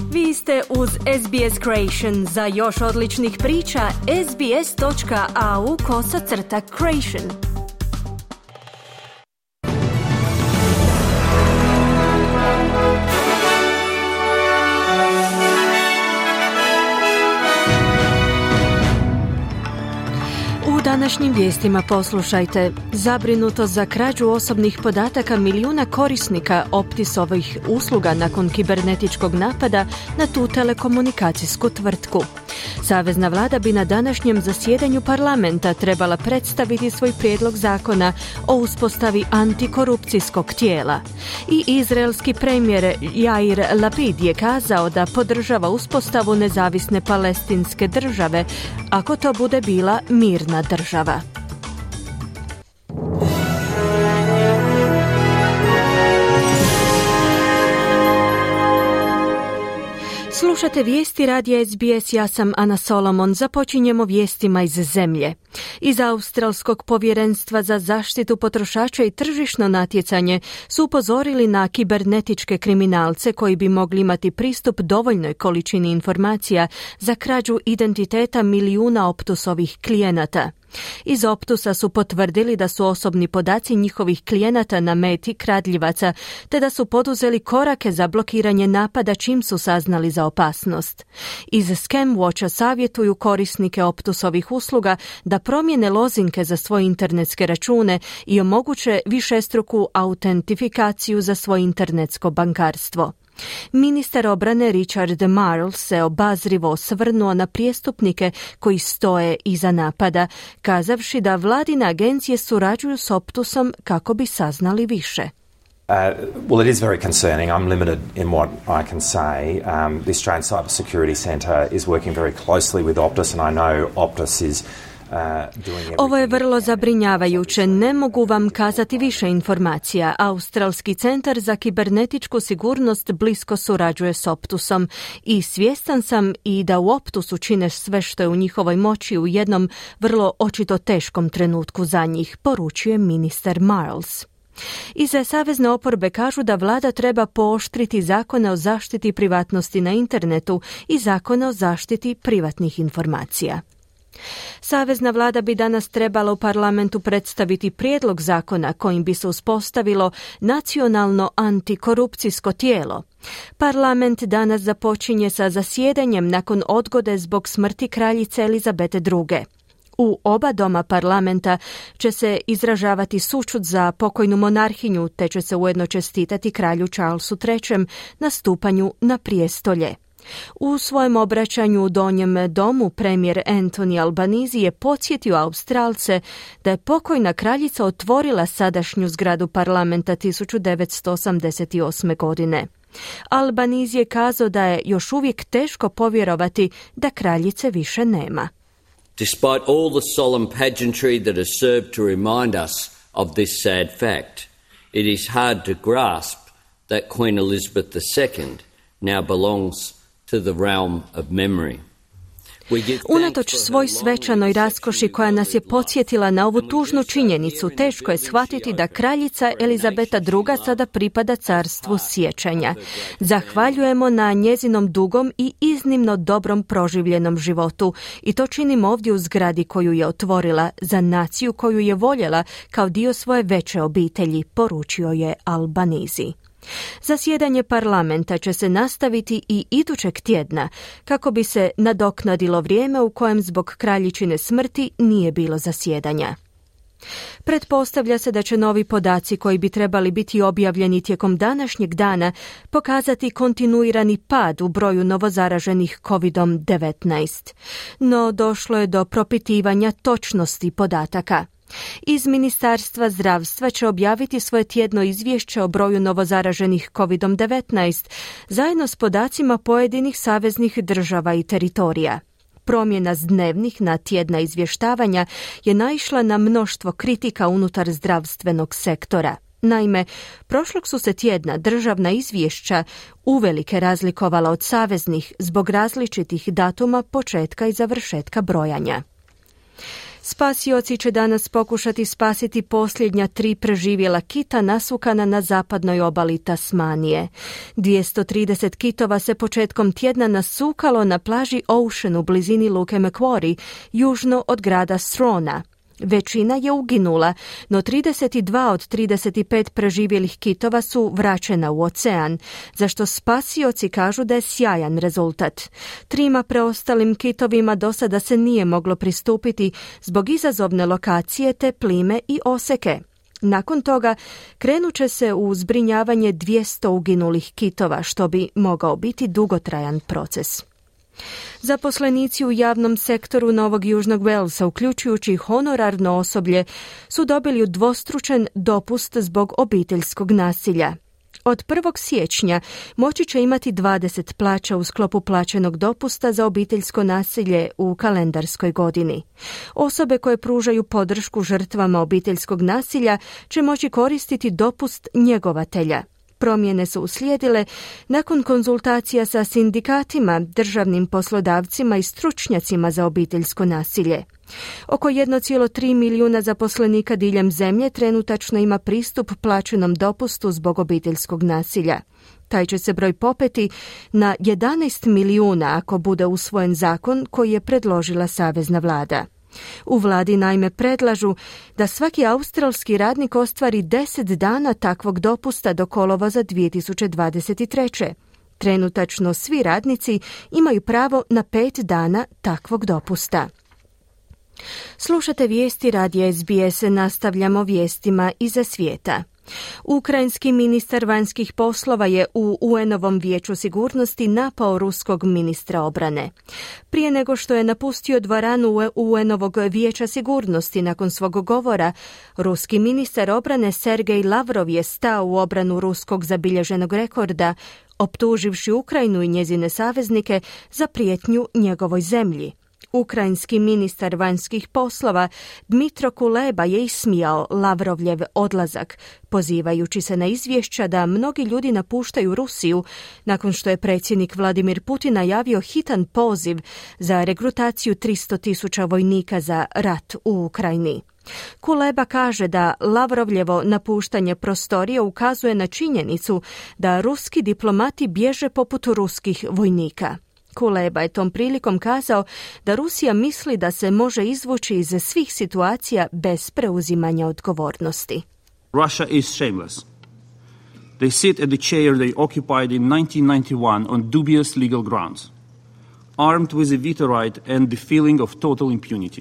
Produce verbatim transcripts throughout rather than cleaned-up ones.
Vi ste uz S B S Creation. Za još odličnih priča, sbs.au kosacrta creation. U današnjim vijestima poslušajte: zabrinuto za krađu osobnih podataka milijuna korisnika Optusovih usluga nakon kibernetičkog napada na tu telekomunikacijsku tvrtku. Savezna vlada bi na današnjem zasjedanju parlamenta trebala predstaviti svoj prijedlog zakona o uspostavi antikorupcijskog tijela. I izraelski premijer Jair Lapid je kazao da podržava uspostavu nezavisne palestinske države ako to bude bila mirna država. Slušate vijesti radija S B S, ja sam Ana Solomon. Započinjemo vijestima iz zemlje. Iz Australskog povjerenstva za zaštitu potrošača i tržišno natjecanje su upozorili na kibernetičke kriminalce koji bi mogli imati pristup dovoljnoj količini informacija za krađu identiteta milijuna Optusovih klijenata. Iz Optusa su potvrdili da su osobni podaci njihovih klijenata na meti kradljivaca, te da su poduzeli korake za blokiranje napada čim su saznali za opasnost. Iz Scam Watcha savjetuju korisnike Optusovih usluga da promijene lozinke za svoje internetske račune i omoguće višestruku autentifikaciju za svoje internetsko bankarstvo. Ministar obrane Richard Marles se obazrivo osvrnuo na prijestupnike koji stoje iza napada, kazavši da vladine agencije surađuju s Optusom kako bi saznali više. Uh, well, it is very concerning. I'm limited in what I can say. Um, the Australian Cyber Security Centre is working very closely with Optus, and I know Optus is Ovo je vrlo zabrinjavajuće. Ne mogu vam kazati više informacija. Australski centar za kibernetičku sigurnost blisko surađuje s Optusom i svjestan sam i da u Optusu čine sve što je u njihovoj moći u jednom vrlo očito teškom trenutku za njih, poručuje ministar Marles. Iz savezne oporbe kažu da vlada treba pooštriti zakone o zaštiti privatnosti na internetu i zakone o zaštiti privatnih informacija. Savezna vlada bi danas trebala u parlamentu predstaviti prijedlog zakona kojim bi se uspostavilo nacionalno antikorupcijsko tijelo. Parlament danas započinje sa zasjedanjem nakon odgode zbog smrti kraljice Elizabete druge. U oba doma parlamenta će se izražavati sućut za pokojnu monarhinju, te će se ujedno čestitati kralju Charlesu trećem na stupanju na prijestolje. U svojem obraćanju u Donjem domu premijer Anthony Albanese je podsjetio Australce da je pokojna kraljica otvorila sadašnju zgradu parlamenta tisuću devetsto osamdeset osme. godine. Albanese je kazao da je još uvijek teško povjerovati da kraljice više nema. Despite all the solemn pageantry that has served to remind us of this sad fact, it is hard to grasp that Queen Elizabeth the second now belongs to the realm of memory. Unatoč svoj svečanoj raskoši koja nas je podsjetila na ovu tužnu činjenicu, teško je shvatiti da kraljica Elizabeta druga sada pripada carstvu sjećanja. Zahvaljujemo na njezinom dugom i iznimno dobrom proživljenom životu i to činimo ovdje u zgradi koju je otvorila za naciju koju je voljela kao dio svoje veće obitelji, poručio je Albanese. Zasjedanje parlamenta će se nastaviti i idućeg tjedna kako bi se nadoknadilo vrijeme u kojem zbog kraljičine smrti nije bilo zasjedanja. Pretpostavlja se da će novi podaci koji bi trebali biti objavljeni tijekom današnjeg dana pokazati kontinuirani pad u broju novozaraženih kovid devetnaest. No došlo je do propitivanja točnosti podataka. Iz Ministarstva zdravstva će objaviti svoje tjedno izvješće o broju novozaraženih kovid devetnaest zajedno s podacima pojedinih saveznih država i teritorija. Promjena s dnevnih na tjedna izvještavanja je naišla na mnoštvo kritika unutar zdravstvenog sektora. Naime, prošlog su se tjedna državna izvješća uvelike razlikovala od saveznih zbog različitih datuma početka i završetka brojanja. Spasioci će danas pokušati spasiti posljednja tri preživjela kita nasukana na zapadnoj obali Tasmanije. dvjesto trideset kitova se početkom tjedna nasukalo na plaži Ocean u blizini luke Macquarie, južno od grada Strona. Većina je uginula, no trideset dva od trideset pet preživjelih kitova su vraćena u ocean, za što spasioci kažu da je sjajan rezultat. Trima preostalim kitovima do sada se nije moglo pristupiti zbog izazovne lokacije te plime i oseke. Nakon toga krenut će se u zbrinjavanje dvjesto uginulih kitova, što bi mogao biti dugotrajan proces. Zaposlenici u javnom sektoru Novog Južnog Walesa, uključujući honorarno osoblje, su dobili udvostručen dopust zbog obiteljskog nasilja. Od prvog siječnja moći će imati dvadeset plaća u sklopu plaćenog dopusta za obiteljsko nasilje u kalendarskoj godini. Osobe koje pružaju podršku žrtvama obiteljskog nasilja će moći koristiti dopust njegovatelja. Promjene su uslijedile nakon konzultacija sa sindikatima, državnim poslodavcima i stručnjacima za obiteljsko nasilje. Oko jedan zarez tri milijuna zaposlenika diljem zemlje trenutačno ima pristup plaćenom dopustu zbog obiteljskog nasilja. Taj će se broj popeti na jedanaest milijuna ako bude usvojen zakon koji je predložila savezna vlada. U vladi naime predlažu da svaki australski radnik ostvari deset dana takvog dopusta do kolovoza dvije tisuće dvadeset treće. Trenutačno svi radnici imaju pravo na pet dana takvog dopusta. Slušate vijesti radija S B S, nastavljamo vijestima iza svijeta. Ukrajinski ministar vanjskih poslova je u U N-ovom vijeću sigurnosti napao ruskog ministra obrane. Prije nego što je napustio dvoranu U N-ovog vijeća sigurnosti nakon svog govora, ruski ministar obrane Sergej Lavrov je stao u obranu ruskog zabilježenog rekorda, optuživši Ukrajinu i njezine saveznike za prijetnju njegovoj zemlji. Ukrajinski ministar vanjskih poslova Dmitro Kuleba je ismijao Lavrovljev odlazak, pozivajući se na izvješća da mnogi ljudi napuštaju Rusiju nakon što je predsjednik Vladimir Putin najavio hitan poziv za regrutaciju tristo tisuća vojnika za rat u Ukrajini. Kuleba kaže da Lavrovljevo napuštanje prostorije ukazuje na činjenicu da ruski diplomati bježe poput ruskih vojnika. Kuleba je tom prilikom kazao da Rusija misli da se može izvući iz svih situacija bez preuzimanja odgovornosti. Russia is shameless. They sit at the chair they occupied in nineteen ninety-one on dubious legal grounds, armed with a veto right and the feeling of total impunity.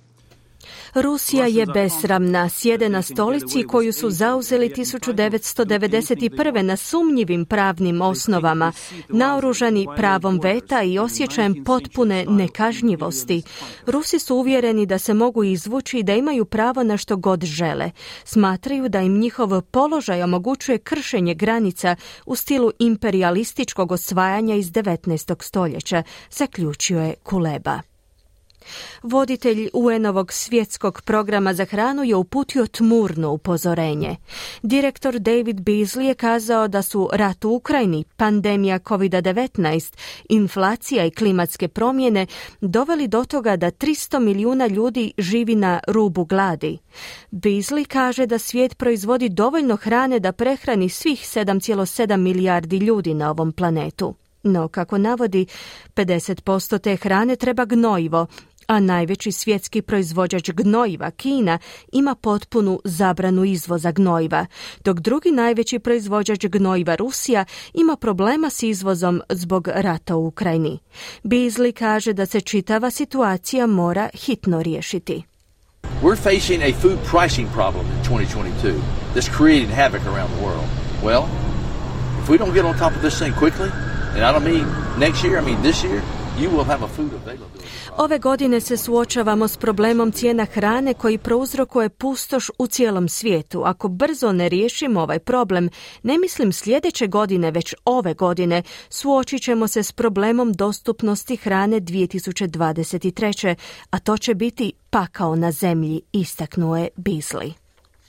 Rusija je besramna, sjede na stolici koju su zauzeli tisuću devetsto devedeset prve na sumnjivim pravnim osnovama, naoružani pravom veta i osjećajem potpune nekažnjivosti. Rusi su uvjereni da se mogu izvući i da imaju pravo na što god žele. Smatraju da im njihov položaj omogućuje kršenje granica u stilu imperijalističkog osvajanja iz devetnaestog stoljeća, zaključio je Kuleba. Voditelj U N-ovog svjetskog programa za hranu je uputio tmurno upozorenje. Direktor David Beasley je kazao da su rat u Ukrajini, pandemija kovid devetnaest, inflacija i klimatske promjene doveli do toga da tristo milijuna ljudi živi na rubu gladi. Beasley kaže da svijet proizvodi dovoljno hrane da prehrani svih sedam zarez sedam milijardi ljudi na ovom planetu. No, kako navodi, pedeset posto te hrane treba gnojivo, a najveći svjetski proizvođač gnojiva, Kina, ima potpunu zabranu izvoza gnojiva, dok drugi najveći proizvođač gnojiva, Rusija, ima problema s izvozom zbog rata u Ukrajini. Beasley kaže da se čitava situacija mora hitno riješiti. We're facing a food pricing problem in twenty twenty-two that's creating havoc around the world. Well, if we don't get on top of this thing quickly, and I don't mean next year, I mean this year, you will have a food availability. Ove godine se suočavamo s problemom cijena hrane koji prouzrokuje pustoš u cijelom svijetu. Ako brzo ne riješimo ovaj problem, ne mislim sljedeće godine, već ove godine, suočit ćemo se s problemom dostupnosti hrane dvije tisuće dvadeset treće, a to će biti pakao na zemlji, istaknuo je Beasley.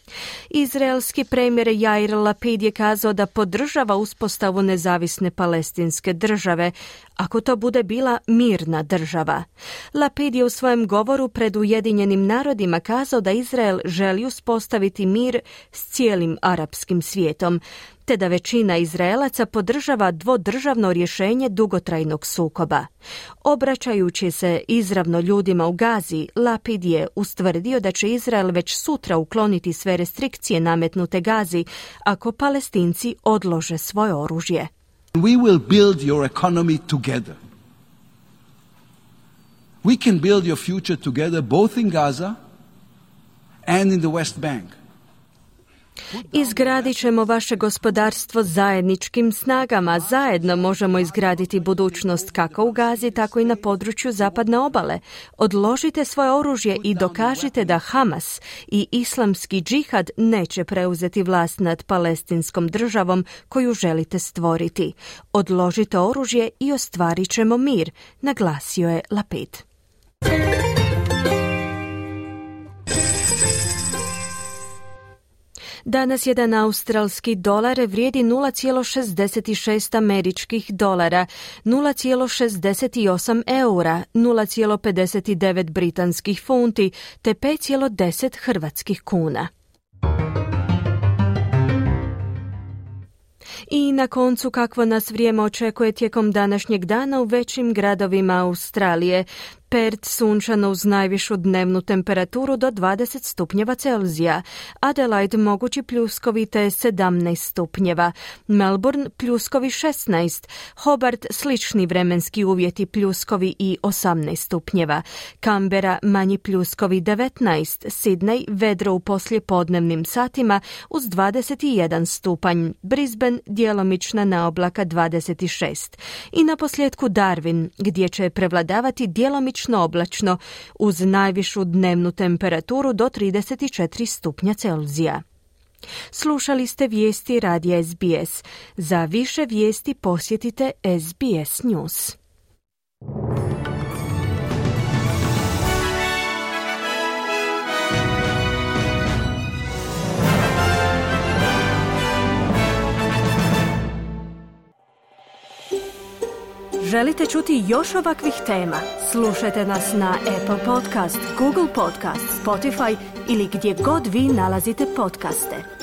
Izraelski premijer Jair Lapid je kazao da podržava uspostavu nezavisne palestinske države, ako to bude bila mirna država. Lapid je u svojem govoru pred Ujedinjenim narodima kazao da Izrael želi uspostaviti mir s cijelim arapskim svijetom, te da većina Izraelaca podržava dvodržavno rješenje dugotrajnog sukoba. Obraćajući se izravno ljudima u Gazi, Lapid je ustvrdio da će Izrael već sutra ukloniti sve restrikcije nametnute Gazi ako Palestinci odlože svoje oružje. We will build your economy together. We can build your future together both in Gaza and in the West Bank. Izgradit ćemo vaše gospodarstvo zajedničkim snagama. Zajedno možemo izgraditi budućnost kako u Gazi, tako i na području zapadne obale. Odložite svoje oružje i dokažite da Hamas i islamski džihad neće preuzeti vlast nad palestinskom državom koju želite stvoriti. Odložite oružje i ostvarit ćemo mir, naglasio je Lapid. Danas jedan australski dolar vrijedi nula zarez šezdeset šest američkih dolara, nula zarez šezdeset osam eura, nula zarez pedeset devet britanskih funti te pet zarez deset hrvatskih kuna. I na koncu kakvo nas vrijeme očekuje tijekom današnjeg dana u većim gradovima Australije. Perth sunčano uz najvišu dnevnu temperaturu do dvadeset stupnjeva Celzija, Adelaide mogući pljuskovi te sedamnaest stupnjeva, Melbourne pljuskovi šesnaest, Hobart slični vremenski uvjeti pljuskovi i osamnaest stupnjeva, Canberra manji pljuskovi devetnaest, Sydney vedro u poslijepodnevnim satima uz dvadeset jedan stupanj, Brisbane djelomična naoblaka dvadeset šest i naposljetku Darwin gdje će prevladavati djelomično oblačno uz najvišu dnevnu temperaturu do trideset četiri stupnja Celzija. Slušali ste vijesti radija S B S. Za više vijesti posjetite S B S News. Želite čuti još ovakvih tema? Slušajte nas na Apple Podcast, Google Podcast, Spotify ili gdje god vi nalazite podcaste.